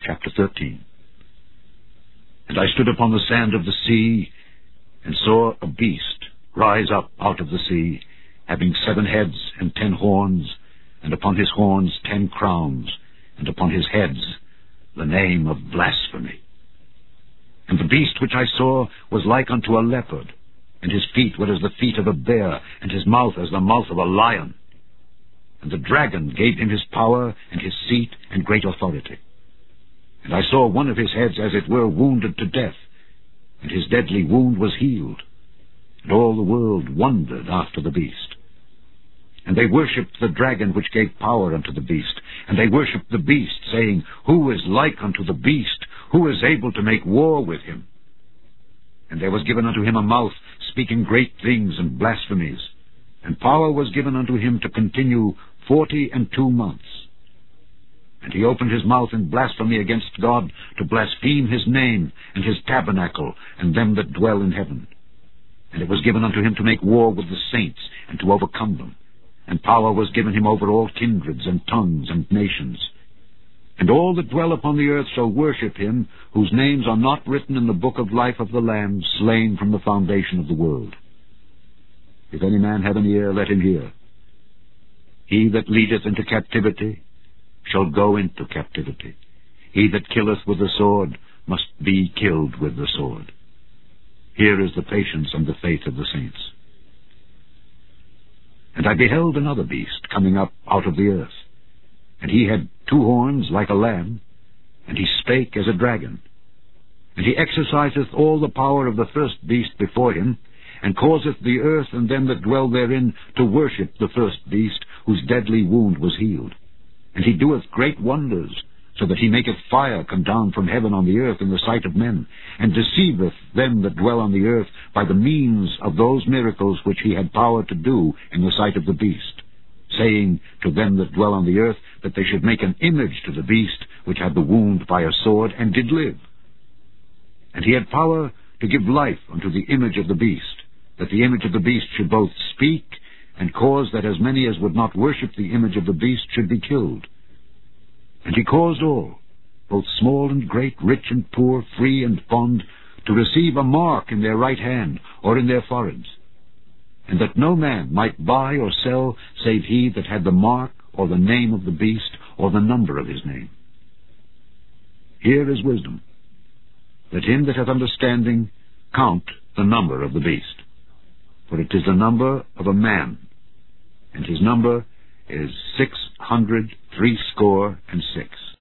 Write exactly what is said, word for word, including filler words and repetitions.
Chapter thirteen. And I stood upon the sand of the sea, and saw a beast rise up out of the sea, having seven heads and ten horns, and upon his horns ten crowns, and upon his heads the name of blasphemy. And the beast which I saw was like unto a leopard, and his feet were as the feet of a bear, and his mouth as the mouth of a lion. And the dragon gave him his power, and his seat, and great authority. And I saw one of his heads as it were wounded to death, and his deadly wound was healed. And all the world wondered after the beast. And they worshipped the dragon which gave power unto the beast, and they worshipped the beast, saying, Who is like unto the beast? Who is able to make war with him? And there was given unto him a mouth, speaking great things and blasphemies, and power was given unto him to continue forty and two months. And he opened his mouth in blasphemy against God, to blaspheme his name, and his tabernacle, and them that dwell in heaven. And it was given unto him to make war with the saints, and to overcome them. And power was given him over all kindreds, and tongues, and nations. And all that dwell upon the earth shall worship him, whose names are not written in the book of life of the Lamb, slain from the foundation of the world. If any man have an ear, let him hear. He that leadeth into captivity shall go into captivity. He that killeth with the sword must be killed with the sword. Here is the patience and the faith of the saints. And I beheld another beast coming up out of the earth, and he had two horns like a lamb, and he spake as a dragon. And he exerciseth all the power of the first beast before him, and causeth the earth and them that dwell therein to worship the first beast, whose deadly wound was healed. And he doeth great wonders, so that he maketh fire come down from heaven on the earth in the sight of men, and deceiveth them that dwell on the earth by the means of those miracles which he had power to do in the sight of the beast, saying to them that dwell on the earth that they should make an image to the beast which had the wound by a sword, and did live. And he had power to give life unto the image of the beast, that the image of the beast should both speak, and cause that as many as would not worship the image of the beast should be killed. And he caused all, both small and great, rich and poor, free and bond, to receive a mark in their right hand or in their foreheads, and that no man might buy or sell save he that had the mark or the name of the beast or the number of his name. Here is wisdom. Let him that hath understanding count the number of the beast, for it is the number of a man, and his number is six hundred threescore and six.